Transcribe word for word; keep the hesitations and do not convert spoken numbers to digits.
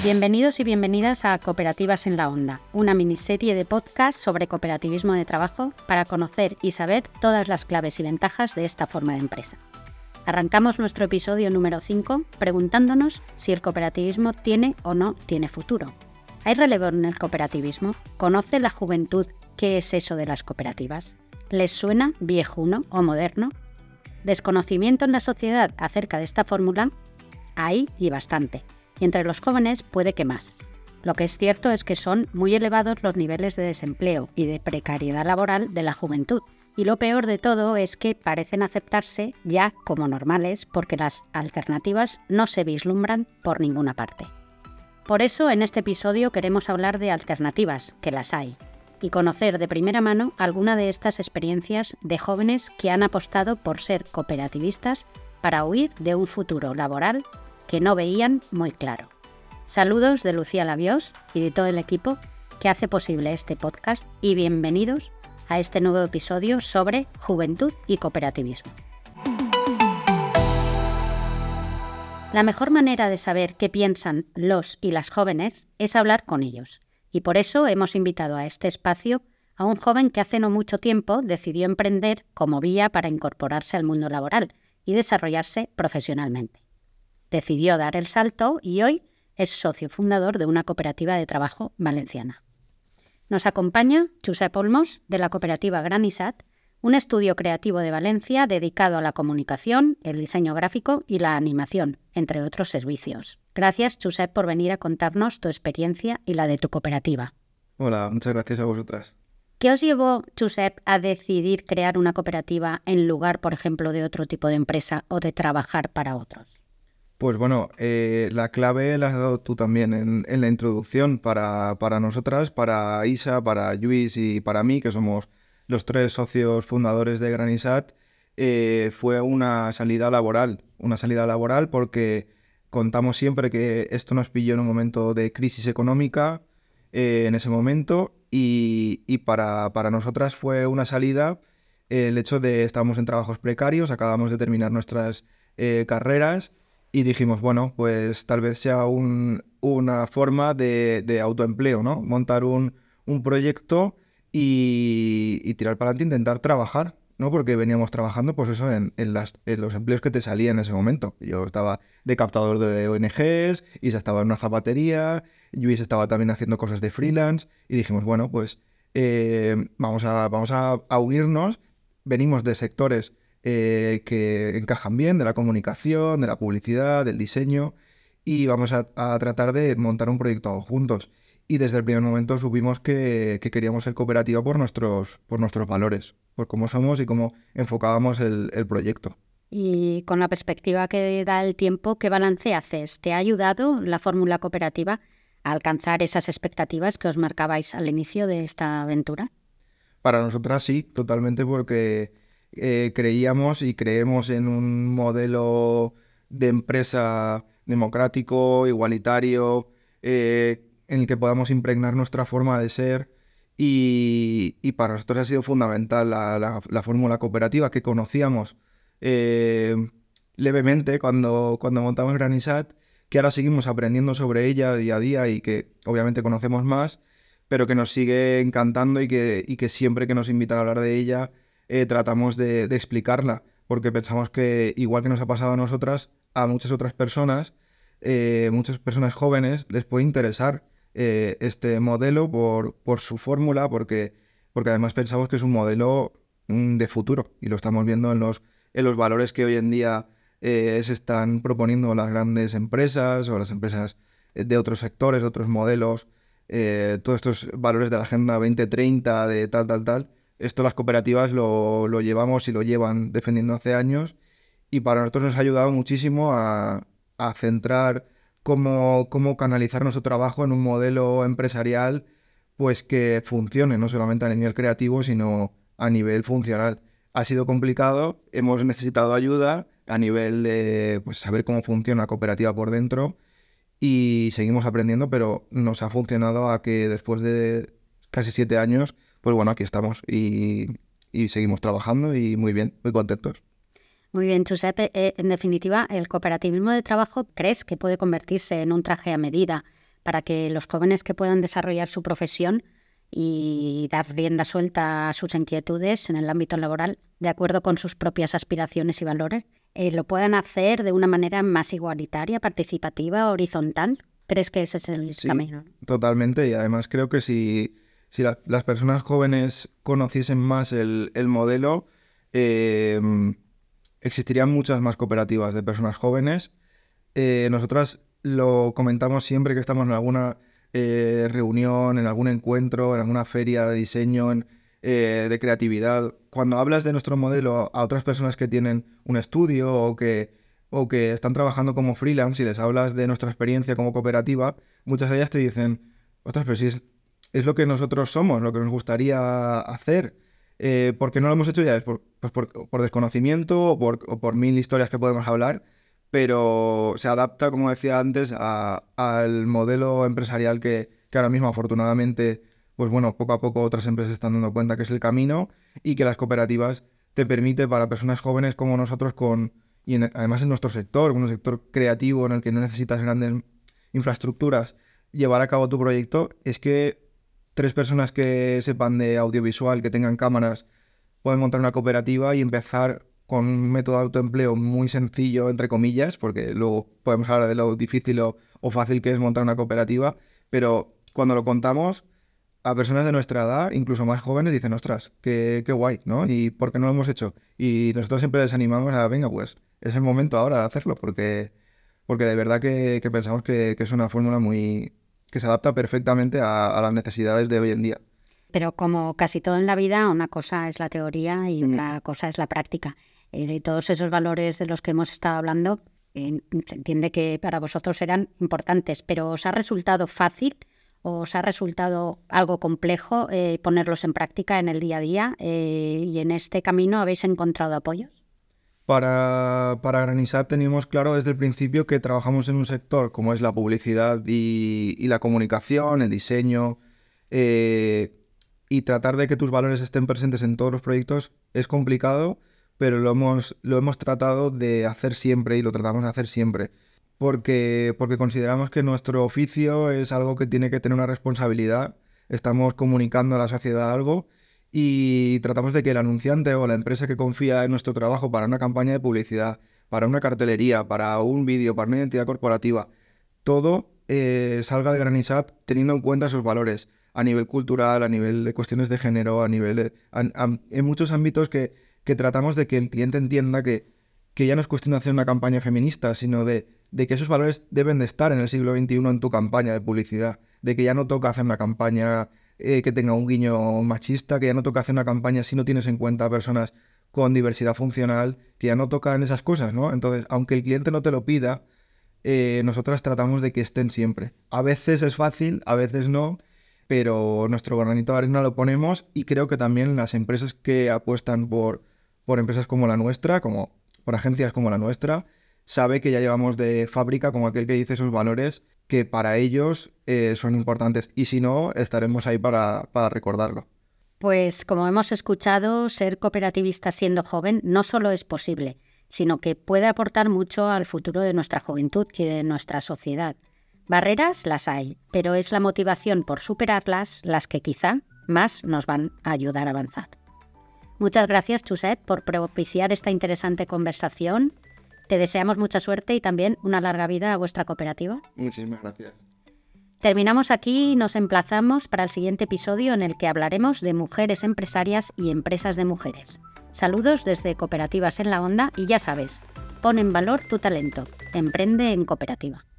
Bienvenidos y bienvenidas a Cooperativas en la Onda, una miniserie de podcast sobre cooperativismo de trabajo para conocer y saber todas las claves y ventajas de esta forma de empresa. Arrancamos nuestro episodio número cinco preguntándonos si el cooperativismo tiene o no tiene futuro. ¿Hay relevo en el cooperativismo? ¿Conoce la juventud qué es eso de las cooperativas? ¿Les suena viejuno o moderno? ¿Desconocimiento en la sociedad acerca de esta fórmula? Hay y bastante. Y entre los jóvenes puede que más. Lo que es cierto es que son muy elevados los niveles de desempleo y de precariedad laboral de la juventud. Y lo peor de todo es que parecen aceptarse ya como normales porque las alternativas no se vislumbran por ninguna parte. Por eso en este episodio queremos hablar de alternativas, que las hay, y conocer de primera mano alguna de estas experiencias de jóvenes que han apostado por ser cooperativistas para huir de un futuro laboral que no veían muy claro. Saludos de Lucía Labiós y de todo el equipo que hace posible este podcast y bienvenidos a este nuevo episodio sobre juventud y cooperativismo. La mejor manera de saber qué piensan los y las jóvenes es hablar con ellos, y por eso hemos invitado a este espacio a un joven que hace no mucho tiempo decidió emprender como vía para incorporarse al mundo laboral y desarrollarse profesionalmente. Decidió dar el salto y hoy es socio fundador de una cooperativa de trabajo valenciana. Nos acompaña Josep Olmos, de la cooperativa Granisat, un estudio creativo de Valencia dedicado a la comunicación, el diseño gráfico y la animación, entre otros servicios. Gracias, Josep, por venir a contarnos tu experiencia y la de tu cooperativa. Hola, muchas gracias a vosotras. ¿Qué os llevó, Josep, a decidir crear una cooperativa en lugar, por ejemplo, de otro tipo de empresa o de trabajar para otros? Pues bueno, eh, la clave la has dado tú también en, en la introducción para, para nosotras, para Isa, para Lluís y para mí, que somos los tres socios fundadores de Granisat. Eh, fue una salida laboral, una salida laboral porque contamos siempre que esto nos pilló en un momento de crisis económica eh, en ese momento y, y para, para nosotras fue una salida eh, el hecho de estábamos en trabajos precarios, acabamos de terminar nuestras eh, carreras. Y dijimos, bueno, pues tal vez sea un, una forma de, de autoempleo, ¿no? Montar un, un proyecto y, y tirar para adelante, intentar trabajar, ¿no? Porque veníamos trabajando, pues eso, en, en, las, en los empleos que te salían en ese momento. Yo estaba de captador de O N Ges, Isa estaba en una zapatería, Luis estaba también haciendo cosas de freelance y dijimos, bueno, pues eh, vamos, a, vamos a, a unirnos. Venimos de sectores Eh, que encajan bien, de la comunicación, de la publicidad, del diseño, y vamos a, a tratar de montar un proyecto juntos. Y desde el primer momento supimos que, que queríamos ser cooperativa por nuestros, por nuestros valores, por cómo somos y cómo enfocábamos el, el proyecto. Y con la perspectiva que da el tiempo, ¿qué balance haces? ¿Te ha ayudado la fórmula cooperativa a alcanzar esas expectativas que os marcabais al inicio de esta aventura? Para nosotras sí, totalmente, porque Eh, creíamos y creemos en un modelo de empresa democrático, igualitario, eh, en el que podamos impregnar nuestra forma de ser y, y para nosotros ha sido fundamental la, la, la fórmula cooperativa que conocíamos eh, levemente cuando, cuando montamos Granisat, que ahora seguimos aprendiendo sobre ella día a día y que obviamente conocemos más, pero que nos sigue encantando y que, y que siempre que nos invitan a hablar de ella Eh, tratamos de, de explicarla, porque pensamos que, igual que nos ha pasado a nosotras, a muchas otras personas, eh, muchas personas jóvenes, les puede interesar eh, este modelo por, por su fórmula, porque, porque además pensamos que es un modelo mm, de futuro, y lo estamos viendo en los, en los valores que hoy en día eh, se están proponiendo las grandes empresas o las empresas de otros sectores, otros modelos, eh, todos estos valores de la Agenda veinte treinta, de tal, tal, tal. Esto las cooperativas lo, lo llevamos y lo llevan defendiendo hace años y para nosotros nos ha ayudado muchísimo a, a centrar cómo, cómo canalizar nuestro trabajo en un modelo empresarial pues que funcione, no solamente a nivel creativo, sino a nivel funcional. Ha sido complicado, hemos necesitado ayuda a nivel de pues, saber cómo funciona la cooperativa por dentro y seguimos aprendiendo, pero nos ha funcionado a que después de casi siete años pues bueno, aquí estamos y, y seguimos trabajando y muy bien, muy contentos. Muy bien, Josep. Eh, en definitiva, ¿el cooperativismo de trabajo crees que puede convertirse en un traje a medida para que los jóvenes que puedan desarrollar su profesión y dar rienda suelta a sus inquietudes en el ámbito laboral, de acuerdo con sus propias aspiraciones y valores, eh, lo puedan hacer de una manera más igualitaria, participativa, horizontal. ¿Crees que ese es el Sí, camino? totalmente. Y además creo que si, si la- las personas jóvenes conociesen más el, el modelo, eh, existirían muchas más cooperativas de personas jóvenes. Eh, nosotras lo comentamos siempre que estamos en alguna eh, reunión, en algún encuentro, en alguna feria de diseño, en, eh, de creatividad. Cuando hablas de nuestro modelo a otras personas que tienen un estudio o que, o que están trabajando como freelance y les hablas de nuestra experiencia como cooperativa, muchas de ellas te dicen, ostras, pero si es, es lo que nosotros somos, lo que nos gustaría hacer. Eh, ¿por qué no lo hemos hecho ya? Es por, pues por, por desconocimiento o por, o por mil historias que podemos hablar, pero se adapta, como decía antes, a- al modelo empresarial que, que ahora mismo, afortunadamente, pues bueno, poco a poco otras empresas están dando cuenta que es el camino y que las cooperativas te permite para personas jóvenes como nosotros, con y en- además en nuestro sector, un sector creativo en el que no necesitas grandes infraestructuras, llevar a cabo tu proyecto, es que tres personas que sepan de audiovisual, que tengan cámaras, pueden montar una cooperativa y empezar con un método de autoempleo muy sencillo, entre comillas, porque luego podemos hablar de lo difícil o, o fácil que es montar una cooperativa, pero cuando lo contamos a personas de nuestra edad, incluso más jóvenes, dicen, ostras, qué, qué guay, ¿no? ¿Y por qué no lo hemos hecho? Y nosotros siempre les animamos a, venga, pues es el momento ahora de hacerlo, porque, porque de verdad que, que pensamos que, que es una fórmula muy que se adapta perfectamente a, a las necesidades de hoy en día. Pero como casi todo en la vida, una cosa es la teoría y Mm. otra cosa es la práctica. Eh, todos esos valores de los que hemos estado hablando, eh, se entiende que para vosotros eran importantes, pero ¿os ha resultado fácil o os ha resultado algo complejo eh, ponerlos en práctica en el día a día? Eh, y en este camino, ¿habéis encontrado apoyos? Para, para Granizat teníamos claro desde el principio que trabajamos en un sector como es la publicidad y, y la comunicación, el diseño, eh, y tratar de que tus valores estén presentes en todos los proyectos es complicado, pero lo hemos, lo hemos tratado de hacer siempre y lo tratamos de hacer siempre, porque, porque consideramos que nuestro oficio es algo que tiene que tener una responsabilidad, estamos comunicando a la sociedad algo y tratamos de que el anunciante o la empresa que confía en nuestro trabajo para una campaña de publicidad, para una cartelería, para un vídeo, para una identidad corporativa, todo eh, salga de Granizat teniendo en cuenta sus valores a nivel cultural, a nivel de cuestiones de género, a nivel de, a- a- en muchos ámbitos que, que tratamos de que el cliente entienda que, que ya no es cuestión de hacer una campaña feminista, sino de, de que esos valores deben de estar en el siglo veintiuno en tu campaña de publicidad, de que ya no toca hacer una campaña eh, que tenga un guiño machista, que ya no toca hacer una campaña si no tienes en cuenta a personas con diversidad funcional, que ya no tocan esas cosas, ¿no? Entonces, aunque el cliente no te lo pida, eh, nosotras tratamos de que estén siempre. A veces es fácil, a veces no, pero nuestro granito de arena lo ponemos y creo que también las empresas que apuestan por, por empresas como la nuestra, como por agencias como la nuestra, sabe que ya llevamos de fábrica como aquel que dice esos valores que para ellos eh, son importantes y si no, estaremos ahí para, para recordarlo. Pues como hemos escuchado, ser cooperativista siendo joven no solo es posible, sino que puede aportar mucho al futuro de nuestra juventud y de nuestra sociedad. Barreras las hay, pero es la motivación por superarlas las que quizá más nos van a ayudar a avanzar. Muchas gracias, Josep, por propiciar esta interesante conversación. Te deseamos mucha suerte y también una larga vida a vuestra cooperativa. Muchísimas gracias. Terminamos aquí y nos emplazamos para el siguiente episodio en el que hablaremos de mujeres empresarias y empresas de mujeres. Saludos desde Cooperativas en la Onda y ya sabes, pon en valor tu talento, emprende en cooperativa.